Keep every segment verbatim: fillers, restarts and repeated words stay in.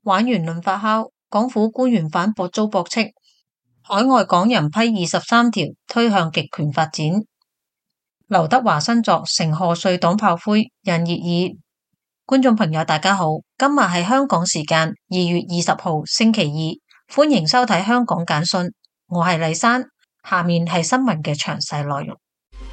玩完論發酵，港府官員反駁遭駁斥，海外港人批二十三條推向極權發展。劉德華新作成賀歲擋炮灰引熱議。觀眾朋友大家好，今日係香港時間二月二十號星期二，歡迎收睇香港簡訊，我係麗珊，下面係新聞嘅詳細內容。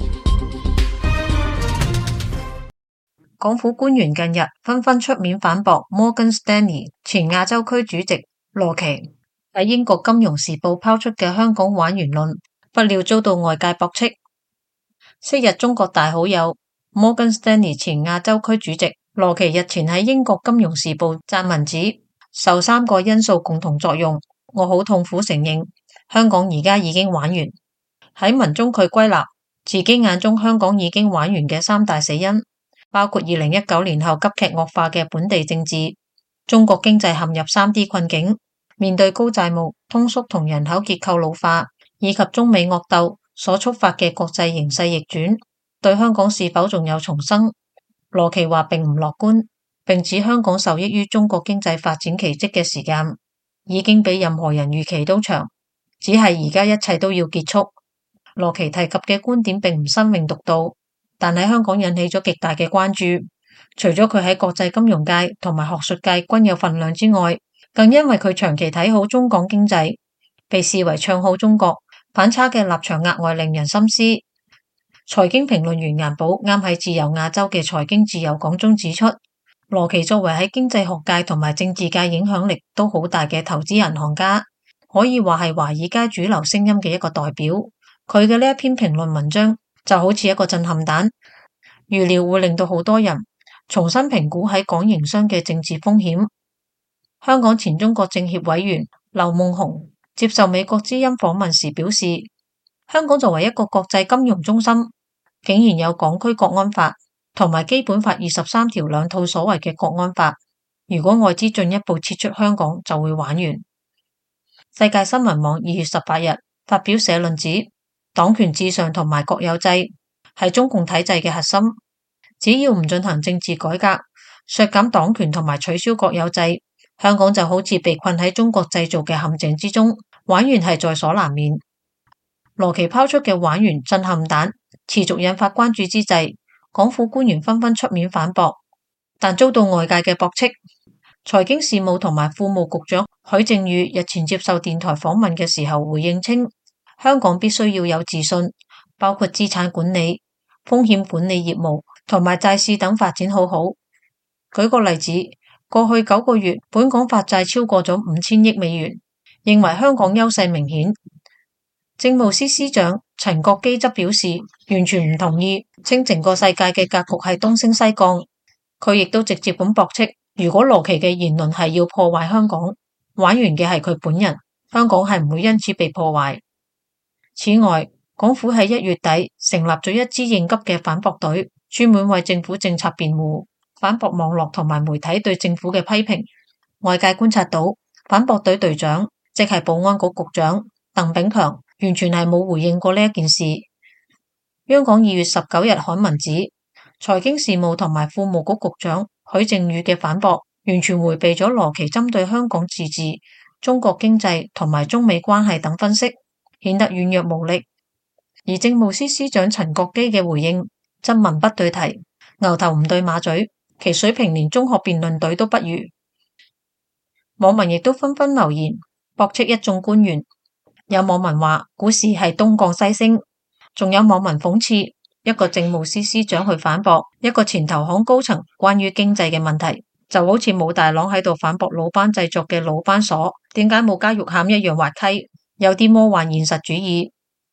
港府官員近日紛紛出面反駁摩根士丹利前亞洲區主席羅奇喺英國金融時報拋出嘅香港玩完論，不料遭到外界駁斥。昔日中國大好友摩根士丹利前亞洲區主席羅奇日前喺英國金融時報撰文指，受三個因素共同作用，我好痛苦承認香港而家已經玩完。喺文中佢歸納自己眼中香港已經玩完嘅三大死因，包括二零一九年後急劇惡化嘅本地政治，中國經濟陷入 三 D 困境，面對高債務、通縮同人口結構老化，以及中美惡鬥所觸發嘅國際形勢逆轉，對香港是否仲有重生？羅奇話並唔樂觀，並指香港受益於中國經濟發展奇蹟嘅時間已經比任何人預期都長，只係而家一切都要結束。羅奇提及嘅觀點並唔新穎獨到，但喺香港引起咗極大嘅關注。除咗佢喺國際金融界同埋學術界均有份量之外，更因為佢長期睇好中港經濟，被視為唱好中國，反差嘅立場額外令人深思。財經評論員顏寶啱喺自由亞洲嘅財經自由講中指出，羅奇作為喺經濟學界同埋政治界影響力都好大嘅投資銀行家，可以話係華爾街主流聲音嘅一個代表。佢嘅呢一篇評論文章就好似一個震撼彈，預料會令到好多人重新評估喺港營商嘅政治風險。香港前中國政協委員劉夢熊接受美國之音訪問時表示，香港作為一個國際金融中心，竟然有港區國安法同埋基本法二十三條兩套所謂嘅國安法，如果外資進一步撤出香港就會玩完。世界新聞網二月十八日發表社論指，黨權至上同埋國有制係中共體制嘅核心，只要唔進行政治改革，削減黨權同埋取消國有制，香港就好似被困喺中國製造嘅陷阱之中，玩完係在所難免。羅奇拋出嘅玩完震撼彈持續引發關注之際，港府官員紛紛出面反駁，但遭到外界嘅駁斥。財經事務同埋庫務局長許正宇日前接受電台訪問嘅時候回應稱，香港必須要有自信，包括資產管理、風險管理業務同埋債市等發展好好。舉個例子，過去九個月本港發債超過咗五千億美元，認為香港優勢明顯。政務司司長陳國基則表示完全唔同意，稱整個世界嘅格局係東升西降。佢亦都直接咁駁斥，如果羅奇嘅言論係要破壞香港，玩完嘅係佢本人，香港係唔會因此被破壞。此外，港府喺一月底成立咗一支應急嘅反駁隊，專門為政府政策辯護，反駁網絡同埋媒體對政府嘅批評。外界觀察到，反駁隊隊長即係保安局局長鄧炳強，完全係冇回應過呢一件事。央廣二月十九日刊文指，財經事務同埋庫務局局長許正宇嘅反駁，完全迴避咗羅奇針對香港自治、中國經濟同埋中美關係等分析，顯得軟弱無力。而政務司司長陳國基嘅回應則文不對題，牛頭唔對馬嘴，其水平連中學辯論隊都不如。網民亦都紛紛留言駁斥一眾官員。有網民話股市係東降西升，仲有網民諷刺一個政務司司長去反駁一個前投行高層關於經濟嘅問題，就好似武大郎喺度反駁魯班製作嘅魯班鎖點解冇加肉餡一樣滑稽，有啲魔幻現實主義。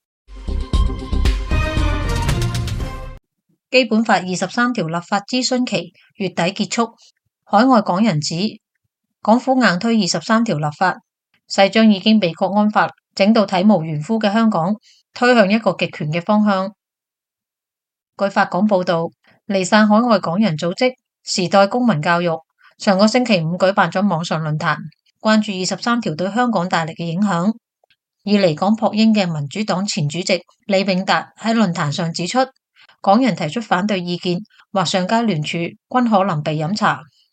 基本法二十三條立法諮詢期月底結束，海外港人指港府硬推二十三條立法，勢將已經被國安法整到體無完膚嘅香港推向一個極權嘅方向。據法港報道，離散海外港人組織時代公民教育上個星期五舉辦咗網上論壇，關注二十三條對香港帶嚟嘅影響。以離港撲英嘅民主黨前主席李永達喺論壇上指出，港人提出反對意見或上街聯署均可能被飲茶。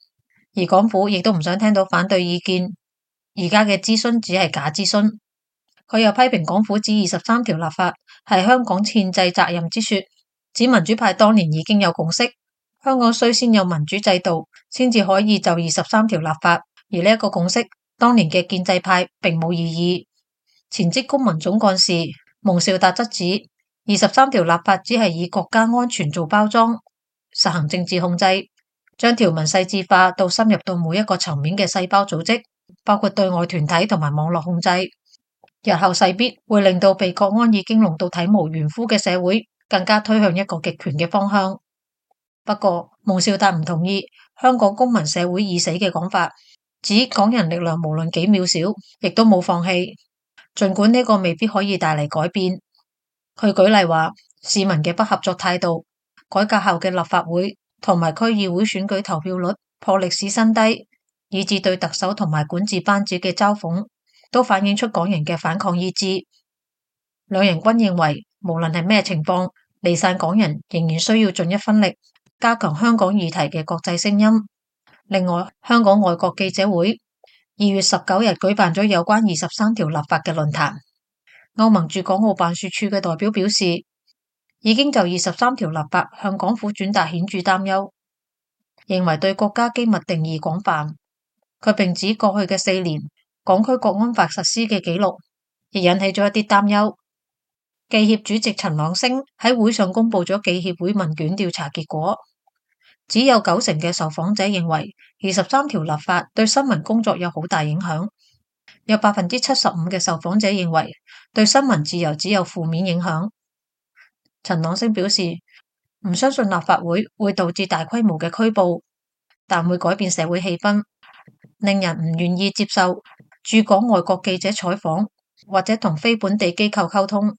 而港府亦都唔想聽到反對意見，而家嘅諮詢只係假諮詢。佢又批評港府指二十三條立法係香港憲制責任之說，指民主派當年已經有共識，香港須先有民主制度，先至可以就二十三條立法，而呢一個共識，當年嘅建制派並冇異議。前職公民總幹事蒙兆達則指，二十三條立法只係以國家安全做包裝，實行政治控制，將條文細緻化到深入到每一個層面嘅細胞組織，包括對外團體同埋網絡控制。日後勢必會令到被國安已經弄到體無完膚嘅社會更加推向一個極權嘅方向。不過蒙兆達唔同意香港公民社會已死嘅講法，指港人力量無論幾渺小，亦都冇放棄，儘管呢個未必可以帶嚟改變。佢舉例話，市民嘅不合作態度、改革後嘅立法會同埋區議會選舉投票率破歷史新低，以至對特首同埋管治班子嘅嘲諷，都反映出港人嘅反抗意志。兩人均認為，無論係咩情況，離散港人仍然需要盡一分力，加強香港議題嘅國際聲音。另外，香港外國記者會二月十九日舉辦咗有關二十三條立法嘅論壇。歐盟駐港澳辦事處嘅代表表示，已經就二十三條立法向港府轉達顯著擔憂，認為對國家機密定義廣泛。佢並指過去嘅四年，港區國安法實施嘅記錄，亦引起咗一啲擔憂。記協主席陳朗升喺會上公布咗記協會問卷調查結果，只有九成嘅受訪者認為二十三條立法對新聞工作有好大影響，有百分之七十五嘅受訪者認為對新聞自由只有負面影響。陳朗升表示，唔相信立法會會導致大規模嘅拘捕，但會改變社會氣氛，令人唔願意接受駐港外國記者採訪或者同非本地機構溝通。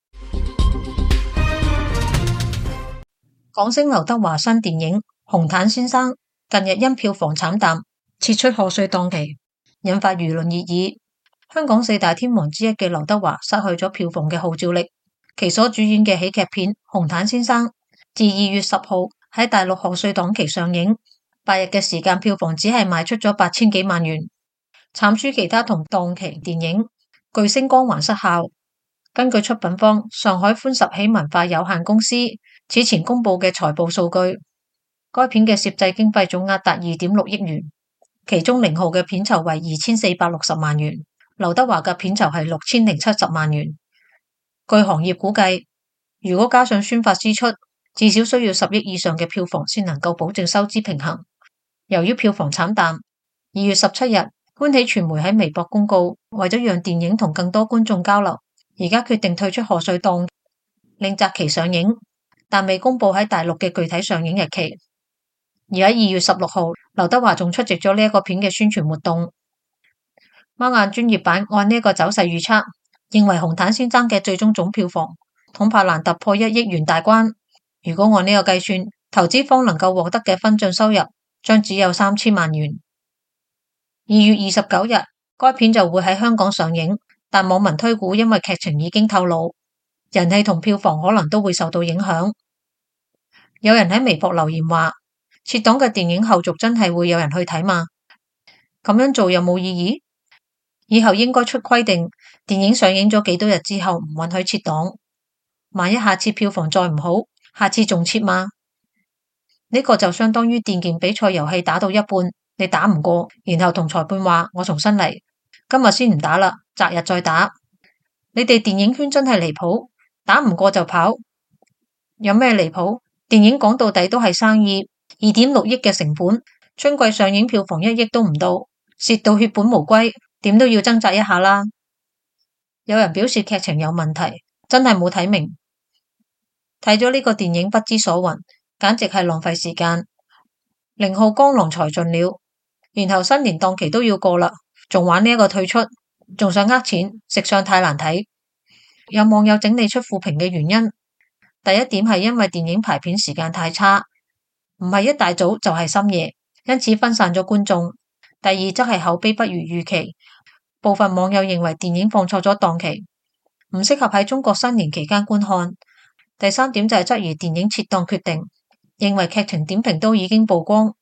港星劉德華新電影《紅毯先生》近日因票房慘淡撤出賀歲檔期，引發輿論熱議。香港四大天王之一嘅劉德華失去咗票房嘅號召力，其所主演嘅喜劇片《紅毯先生》自二月十號喺大陸賀歲檔期上映，八日嘅時間票房只係賣出咗八千幾萬元，慘輸其他同檔期電影，巨星光環失效。根據出品方上海歡十喜文化有限公司此前公布嘅財報數據，該片嘅攝製經費總額達二點六億元，其中寧浩嘅片酬為二千四百六十萬元，劉德華嘅片酬係六千零七十萬元。據行業估計，如果加上宣發支出，至少需要十億以上嘅票房先能夠保證收支平衡。由於票房慘淡，二月十七日歡喜傳媒喺微博公告，為咗讓電影同更多觀眾交流，而家決定退出賀歲檔，另擇期上映，但未公布喺大陸嘅具體上映日期。而喺二月十六號，劉德華仲出席咗呢一個片嘅宣傳活動。貓眼專業版按呢一個走勢預測，認為紅毯先生嘅最終總票房恐怕難突破一億元大關。如果按呢個計算，投資方能夠獲得嘅分賬收入將只有三千萬元。二月二十九日，該片就會喺香港上映。但網民推估，因為劇情已經透露，人氣同票房可能都會受到影響。有人喺微博留言話：撤檔嘅電影後續真係會有人去睇嗎？咁樣做有冇意義？以後應該出規定，電影上映咗幾多日之後唔允許撤檔。萬一下次票房再唔好，下次仲撤嗎？呢個就相當於電競比賽遊戲打到一半，你打唔過，然後同裁判話我重新嚟，今日先唔打啦，擇日再打。你哋電影圈真係離譜，打唔過就跑，有咩離譜？電影講到底都係生意，二點六億嘅成本，春季上映票房一億都唔到，蝕到血本無歸，點都要掙扎一下啦。有人表示劇情有問題，真係冇睇明，睇咗呢個電影不知所云，簡直係浪費時間。寧浩江郎才盡了，然後新年檔期都要過啦，仲玩呢一個退出，仲想呃錢，食相太難睇。有網友整理出負評嘅原因，第一點係因為電影排片時間太差，唔係一大早就係深夜，因此分散咗觀眾。第二則係口碑不如預期，部分網友認為電影放錯咗檔期，唔適合喺中國新年期間觀看。第三點就係質疑電影撤檔決定，認為劇情點評都已經曝光，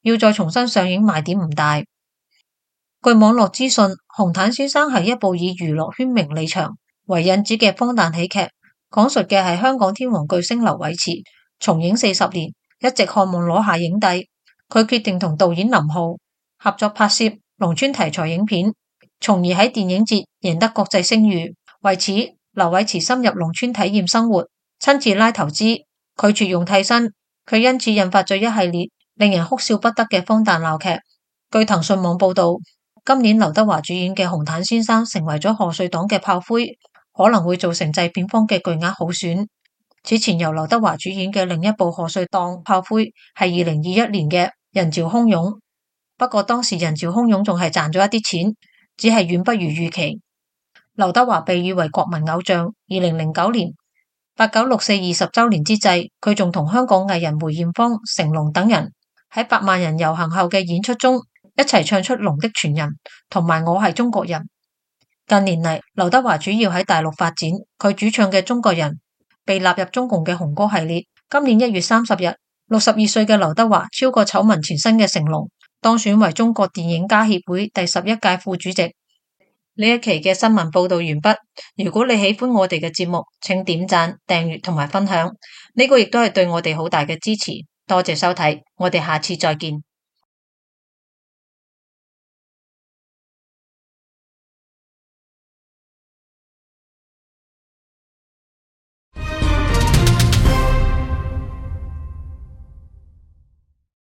要再重新上映賣點唔大。據網絡資訊，《紅毯先生》係一部以娛樂圈名利場為引子嘅荒誕喜劇，講述嘅係香港天王巨星劉偉馳從影四十年，一直渴望攞下影帝，佢決定同導演林浩合作拍攝農村題材影片，從而喺電影節贏得國際聲譽。為此，劉偉馳深入農村體驗生活，親自拉投資，拒絕用替身，佢因此引發咗一系列令人哭笑不得嘅荒誕鬧劇。據騰訊網報道，今年劉德華主演嘅《紅毯先生》成為咗賀歲檔嘅炮灰，可能會造成製片方嘅巨額耗損。此前由劉德華主演嘅另一部賀歲檔炮灰係二零二一年嘅《人潮洶湧》，不過當時《人潮洶湧》仲係賺咗一啲錢，只係遠不如預期。劉德華被譽為國民偶像，二零零九年八九六四二十週年之際，佢仲同香港藝人梅艷芳、成龍等人喺百萬人遊行後嘅演出中一齊唱出《龍的傳人》同埋《我係中國人》。近年嚟，劉德華主要喺大陸發展，佢主唱嘅《中國人》被納入中共嘅紅歌系列。今年一月三十日，六十二歲嘅劉德華超過醜聞纏身嘅成龍，當選為中國電影家協會第十一屆副主席。呢一期嘅新聞報道完畢。如果你喜歡我哋嘅節目，請點讚、訂閱同埋分享，呢個亦都係對我哋好大嘅支持。多謝收睇，我哋下次再見。